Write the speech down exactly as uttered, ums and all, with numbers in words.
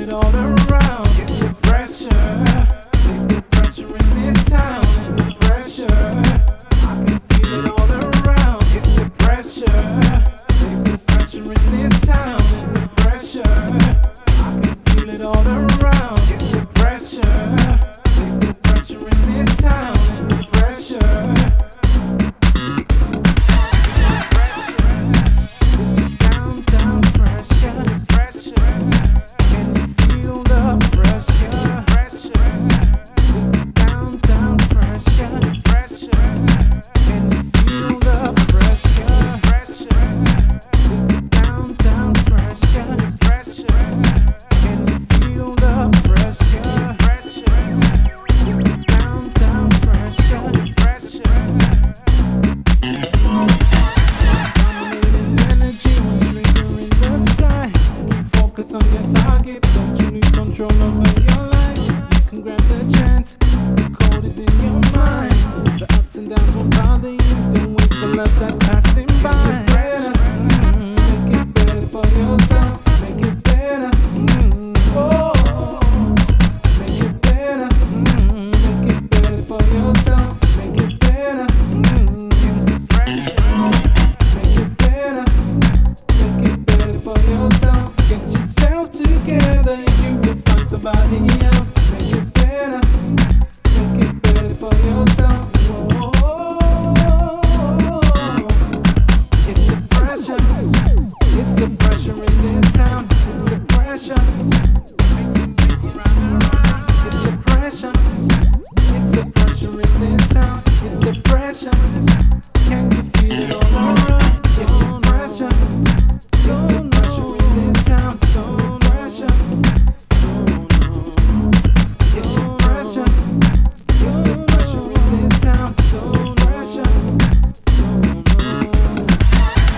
it all around. It's the pressure. It's the pressure in this town. It's the pressure. I can feel it all around. It's the pressure. It's the pressure in this town. It's the pressure. I can feel it all around. It's the pressure. It's the pressure in this town. It's the pressure. Focus on your target, don't you lose control over your life. You can grab the chance, the code is in your mind. The ups and downs won't bother you, don't waste the love that's passing by. Mm, make it better for yourself, make it better. Mm, oh, make it better. Mm, make it better for yourself, make it better. Mm, it's the pressure, make it better. Make it better for yourself. Get yourself together, you will find somebody else. Make it better, make it better for yourself.